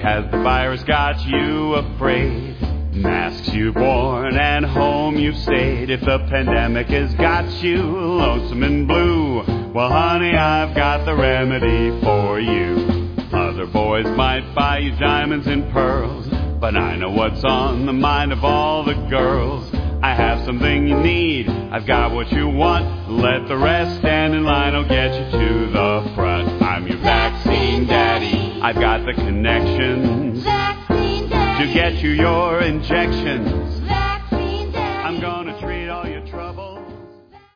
Has the virus got you afraid? Masks you've worn and home you've stayed. If the pandemic has got you lonesome and blue, well, honey, I've got the remedy for you. Other boys might buy you diamonds and pearls, but I know what's on the mind of all the girls. I have something you need, I've got what you want. Let the rest stand in line, I'll get you to the front. I'm your vaccine daddy, I've got the connections to get you your injections.